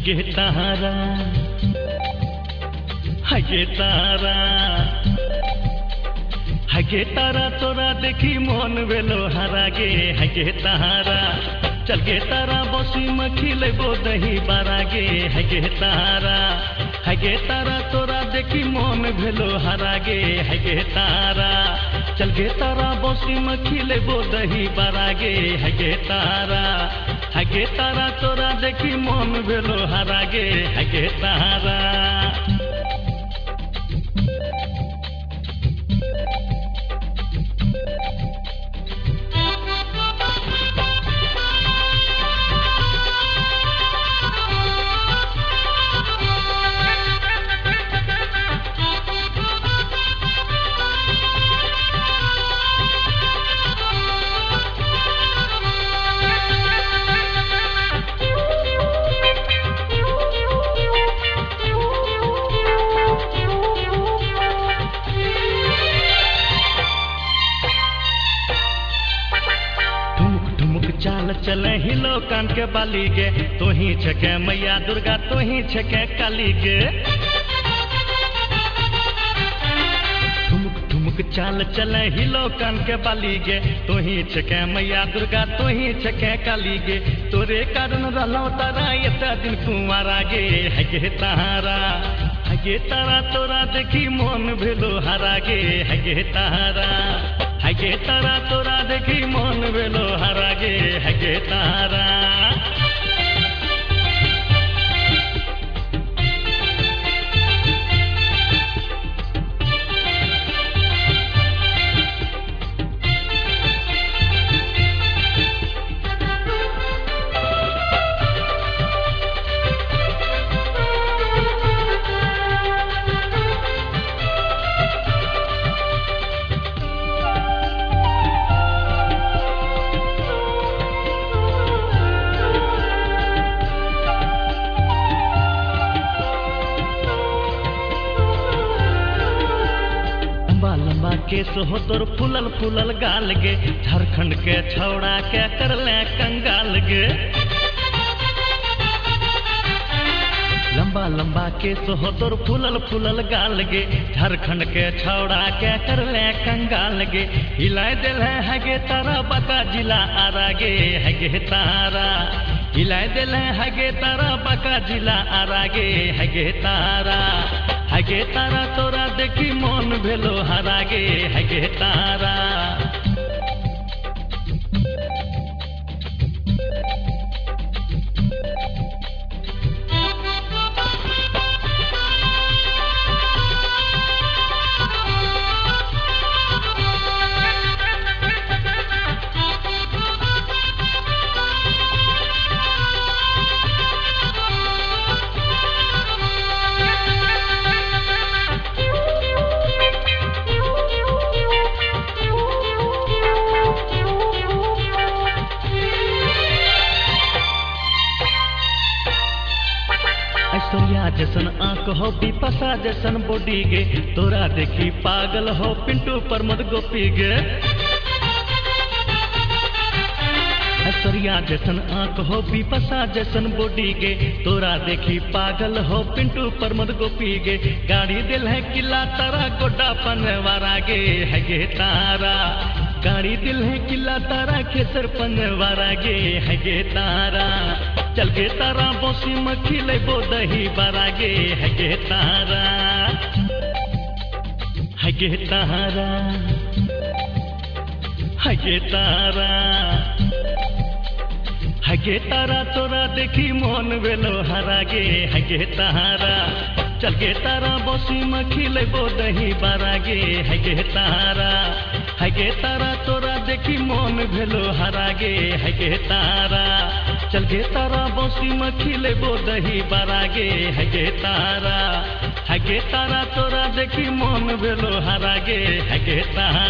हगे तारा हगे तारा हगे तारा तोरा देखी मन वेलो हरागे हगे तारा चल गे तारा बसी मखी लेबो दही बारागे हगे तारा तोरा देखी मन भेलो हरागे हगे तारा चल गे तारा बसी मखी लेबो दही बारागे हगे तारा तोरा देखी मन भेलो हरागे हगे तारा चाल चले हिलो कान के बाली गे तो ही छके मैया दुर्गा तो ही छके काली गे ठुमुक ठुमुक चाल चले हिलो कान के बाली गे तो ही छके मैया दुर्गा तो ही छके काली गे तोरे कारण रहलो तारा एता दिन कुंवारा गे हगे तारा तोरा देखी मन भेलो हरागे हगे तारा तोरा देखी मन भेलो हरागे हगे तारा केस हो तोर फूलल फूलल गाल गे झारखंड के छौड़ा के करले कंगाल गे लंबा लंबा केस हो तोर फूलल फूलल गाल गे झारखंड के छौड़ा के करले कंगाल गे हिलाय दिल है हगे तारा बका जिला आरागे हगे तारा हिलाय दिल है हगे तारा बका जिला आरागे हगे तारा तोरा देखी मन भेलो हरागे हगे तारा ऐश्वर्या जैसन आंख हो बिपाशा जैसन बॉडी गे तोरा देखी पागल हो पिंटू प्रमोद गोपी गे ऐश्वर्या जैसन आंख हो बिपाशा जैसन बॉडी गे तोरा देखी पागल हो पिंटू प्रमोद गोपी गे गाड़ी दिल है किला तारा गोड्डा पनवारा गे हगे तारा गाड़ी दिल है किला तारा खेसर पनवारा गे हगे तारा चल गे तारा बसी मखी लेबो दही बारागे हगे तारा तोरा देखी मन भेलो हरागे हगे तारा चल गे तारा बसी मखी लेबो दही बारागे हगे तारा तोरा देखी मन भेलो हरागे हगे तारा चल गे तारा बसी मखी लेबो दही बारागे हगे तारा तोरा देखी मन भेलो हरागे हगे तारा